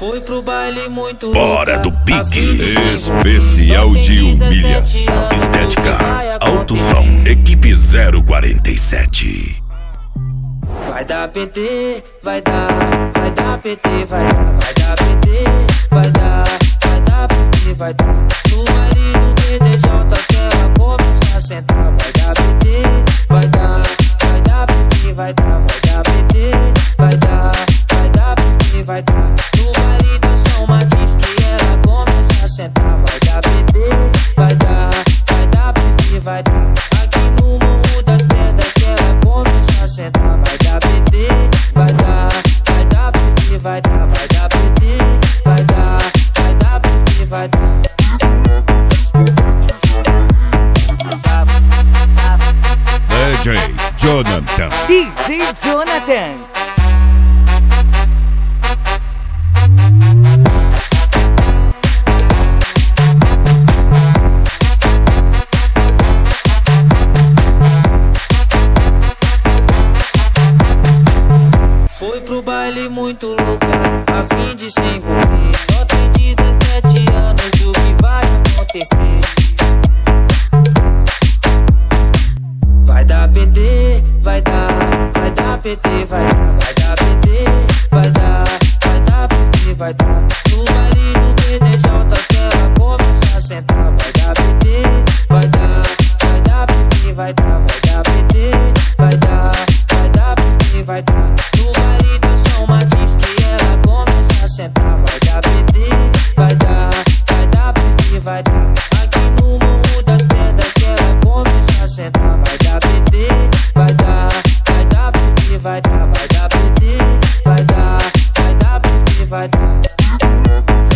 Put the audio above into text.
Foi pro baile muito Bora louca, do pique especial de humilhação. Estética, alto som, equipe 047. Vai dar PT, vai dar PT, vai dar PT, vai dar PT, vai dar. No baile do BDJ que ela começa a sentar. Vai dar PT, vai dar PT, vai dar PT, vai dar PT, vai dar. No baile da São Matiz que ela começa a sentar. Vai dar PT, vai dar PT, vai dar. Aqui no Morro das Pedras que ela começa a sentar. Vai dar PT, vai dar PT, vai dar PT, vai dar PT, vai dar. DJ Jonathan. DJ Jonathan. Foi pro baile muito louca, a fim de se envolver. Só tem 17 anos, o que vai acontecer? Vai dar PT, vai dar PT, vai dar PT, vai dar PT, vai dar. No baile do BDJ que ela começa a sentar. Vai dar PT, vai dar PT, vai dar PT, vai dar PT, vai dar. No baile da São Matiz que ela começa a sentar. Vai dar PT, vai dar PT, vai dar. Aqui no Morro das Pedras que ela começa a sentar. Vai dar PT, vai dar PT, vai dar PT, vai dar PT, vai dar.